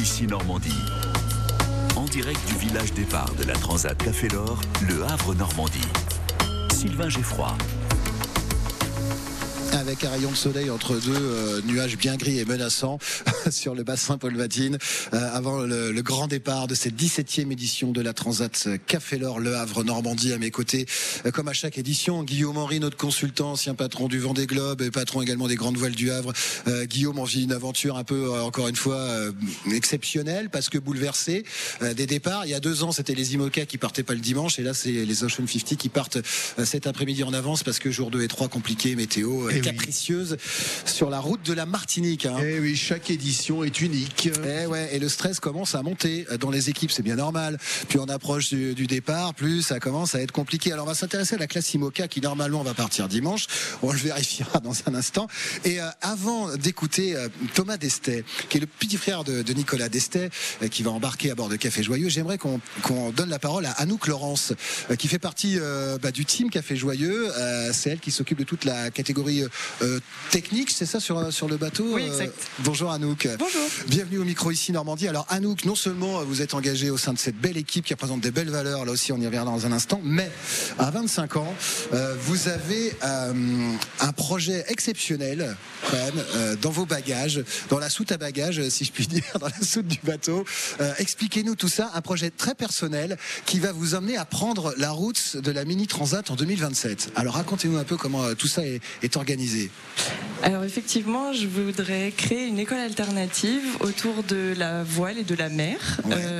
ici Normandie. En direct du village départ de la Transat Café l'Or, Le Havre Normandie. Sylvain Geffroy. Avec un rayon de soleil entre deux nuages bien gris et menaçants sur le bassin Paul-Vatine, avant le grand départ de cette 17e édition de la Transat Café l'Or Le Havre Normandie. À mes côtés, comme à chaque édition, Guillaume Henry, notre consultant, ancien patron du Vendée Globe et patron également des Grandes Voiles du Havre. Guillaume, on vit une aventure un peu, encore une fois, exceptionnelle parce que bouleversée des départs. Il y a 2 ans, c'était les IMOCA qui partaient pas le dimanche et là, c'est les Ocean 50 qui partent cet après-midi en avance parce que jour 2 et 3 compliqué, météo capricieuse sur la route de la Martinique. Et oui, chaque édition est unique. Et le stress commence à monter dans les équipes, c'est bien normal. Plus on approche du départ, plus ça commence à être compliqué. Alors on va s'intéresser à la classe IMOCA qui normalement va partir dimanche. On le vérifiera dans un instant. Et avant d'écouter Thomas Destet, qui est le petit frère de Nicolas Destet, qui va embarquer à bord de Café Joyeux, j'aimerais qu'on donne la parole à Anouk Laurence, qui fait partie du team Café Joyeux. C'est elle qui s'occupe de toute la catégorie technique, c'est ça, sur le bateau. Oui, exact. Bonjour Anouk. Bonjour. Bienvenue au micro ici Normandie. Alors Anouk, non seulement vous êtes engagée au sein de cette belle équipe qui représente des belles valeurs, là aussi on y reviendra dans un instant, mais à 25 ans, vous avez un projet exceptionnel quand même dans vos bagages, dans la soute à bagages, si je puis dire, dans la soute du bateau. Expliquez-nous tout ça, un projet très personnel qui va vous amener à prendre la route de la Mini Transat en 2027. Alors racontez-nous un peu comment tout ça est organisé. Alors effectivement, je voudrais créer une école alternative autour de la voile et de la mer,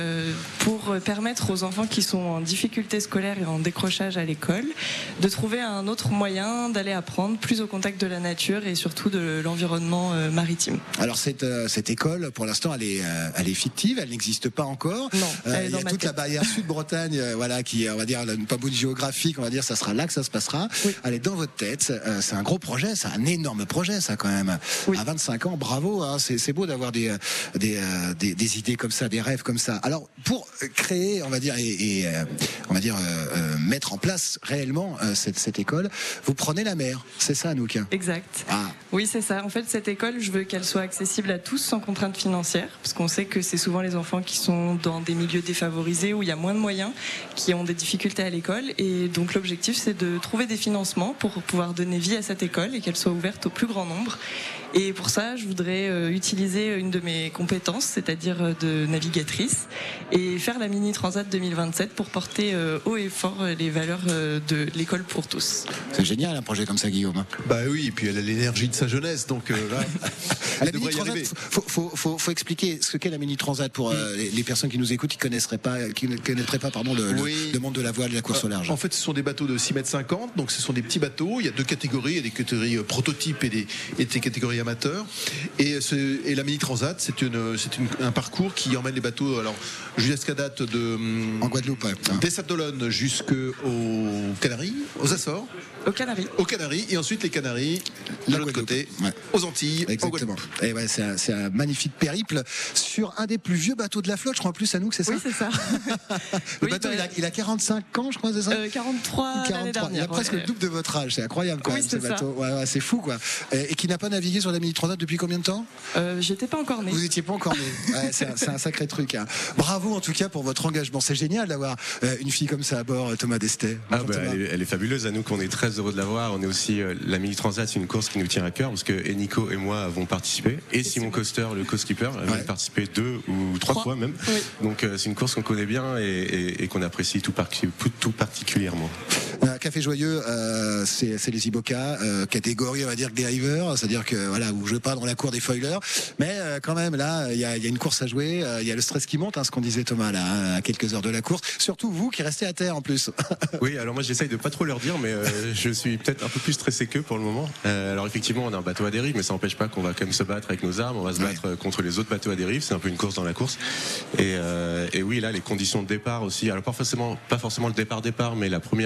pour permettre aux enfants qui sont en difficulté scolaire et en décrochage à l'école de trouver un autre moyen d'aller apprendre plus au contact de la nature et surtout de l'environnement maritime. Alors cette école, pour l'instant, elle est fictive, elle n'existe pas encore. Non, il y a toute la barrière Sud-Bretagne, qui est, on va dire, pas bout géographique, on va dire, ça sera là que ça se passera. Oui. Elle est dans votre tête. C'est un gros projet, c'est un énorme projet, ça quand même. Oui. À 25 ans, bravo. C'est beau d'avoir des idées comme ça, des rêves comme ça. Alors pour créer, on va dire, mettre en place réellement cette école, vous prenez la mer. C'est ça, Anouk? Exact. Oui, c'est ça. En fait, cette école, je veux qu'elle soit accessible à tous sans contrainte financière, parce qu'on sait que c'est souvent les enfants qui sont dans des milieux défavorisés où il y a moins de moyens, qui ont des difficultés à l'école. Et donc l'objectif, c'est de trouver des financements pour pouvoir donner vie à cette école et qu'elle soit ouverte au plus grand nombre. Et pour ça, je voudrais utiliser une de mes compétences, c'est-à-dire de navigatrice, et faire la Mini Transat 2027 pour porter haut et fort les valeurs de l'école pour tous. C'est génial un projet comme ça, Guillaume. Bah oui, et puis elle a l'énergie de sa jeunesse, donc là, la Mini Transat, faut expliquer ce qu'est la Mini Transat pour les personnes qui nous écoutent, qui ne connaîtraient pas le monde de la voile et de la course au large. En fait, ce sont des bateaux de 6,50 m, donc ce sont des petits bateaux. Il y a 2 catégories, il y a des catégories prototypes et des catégories amateurs. Et la Mini Transat, c'est un parcours qui emmène les bateaux, alors jusqu'à date en Guadeloupe, des Sables-d'Olonne jusqu'aux Canaries, aux Açores. Aux Canaries, et ensuite les Canaries de l'autre côté, aux Antilles. Exactement. Et c'est un magnifique périple sur un des plus vieux bateaux de la flotte, je crois, en plus, Anouk, c'est ça? Oui, c'est ça. Le bateau, il a 45 ans, je crois, c'est ça? 43 l'année dernière. Il a presque le double de votre âge, c'est incroyable quand même, ce bateau. C'est fou, quoi. Et qui n'a pas navigué sur la Mini Transat depuis combien de temps? J'étais pas encore née. Vous étiez pas encore née. C'est un sacré truc. Bravo en tout cas pour votre engagement. C'est génial d'avoir une fille comme ça à bord, Thomas Destet. Elle est fabuleuse, Anouk, on est très heureux de la voir. On est aussi la Mini Transat, c'est une course qui nous tient à cœur parce que Nico et moi avons participé, et Simon Coster, le co-skipper, a participé 2 ou 3 fois même. Oui. Donc c'est une course qu'on connaît bien et qu'on apprécie tout particulièrement. Café Joyeux, c'est les IMOCA, catégorie, on va dire, que des rivers, c'est-à-dire que où je pars dans la cour des foilers, mais quand même là, il y a une course à jouer, il y a le stress qui monte, ce qu'on disait Thomas là, à quelques heures de la course. Surtout vous qui restez à terre en plus. Oui, alors moi j'essaye de pas trop leur dire, mais je suis peut-être un peu plus stressé qu'eux pour le moment. Alors effectivement, on a un bateau à dérive, mais ça n'empêche pas qu'on va quand même se battre avec nos armes. On va se battre contre les autres bateaux à dérive. C'est un peu une course dans la course. Et oui, là, les conditions de départ aussi. Alors pas forcément le départ, mais la première nuit.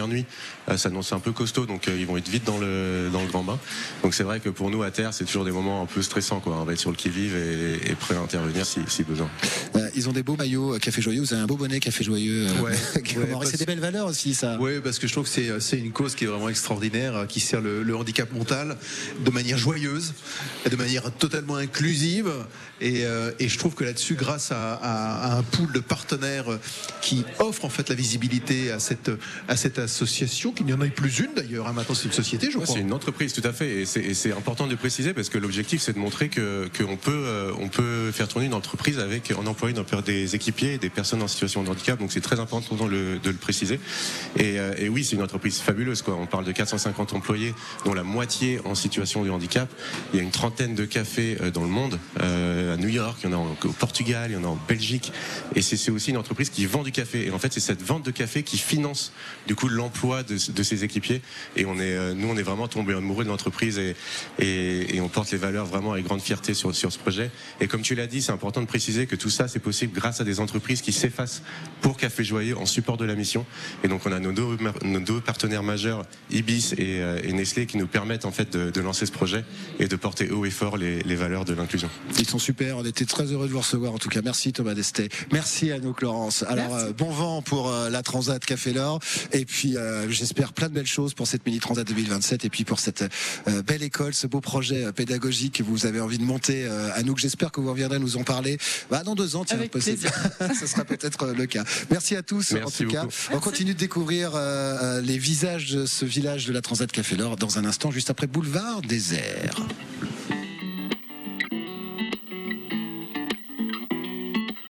ça s'annonce un peu costaud, donc ils vont être vite dans le grand bain. Donc c'est vrai que pour nous à terre, c'est toujours des moments un peu stressants, quoi. On va être sur le qui-vive et prêt à intervenir si besoin. Ils ont des beaux maillots Café Joyeux, vous avez un beau bonnet Café Joyeux. C'est des belles valeurs aussi, ça. Oui, parce que je trouve que c'est une cause qui est vraiment extraordinaire, qui sert le handicap mental de manière joyeuse, de manière totalement inclusive. Et je trouve que là-dessus, grâce à un pool de partenaires qui offre en fait la visibilité à cette association, qu'il n'y en ait plus une d'ailleurs, maintenant c'est une société, je crois. C'est une entreprise, tout à fait, et c'est important de préciser parce que l'objectif c'est de montrer qu'on peut faire tourner une entreprise avec en employant des équipiers et des personnes en situation de handicap, donc c'est très important de le préciser. Et oui, c'est une entreprise fabuleuse, quoi. On parle de 450 employés, dont la moitié en situation de handicap. Il y a une trentaine de cafés dans le monde, à New York, il y en a au Portugal, il y en a en Belgique, et c'est aussi une entreprise qui vend du café. Et en fait, c'est cette vente de café qui finance du coup l'emploi de ses équipiers. Et nous, on est vraiment tombés amoureux de l'entreprise et on porte les valeurs vraiment avec grande fierté sur ce projet. Et comme tu l'as dit, c'est important de préciser que tout ça, c'est possible grâce à des entreprises qui s'effacent pour Café Joyeux en support de la mission. Et donc, on a nos deux partenaires majeurs, Ibis et Nestlé, qui nous permettent en fait de lancer ce projet et de porter haut et fort les valeurs de l'inclusion. Ils sont super, on était très heureux de vous recevoir en tout cas. Merci Thomas Destet, merci Anouk Laurence. Alors bon vent pour la Transat Café L'Or, et puis j'espère plein de belles choses pour cette mini Transat 2027 et puis pour cette belle école, ce beau projet pédagogique que vous avez envie de monter. Anouk, j'espère que vous reviendrez nous en parler dans 2 ans, tiens, ce sera peut-être le cas. Merci à tous. Merci en tout cas. On continue de découvrir les visages de ce village de la Transat Café L'Or dans un instant, juste après Boulevard Désert.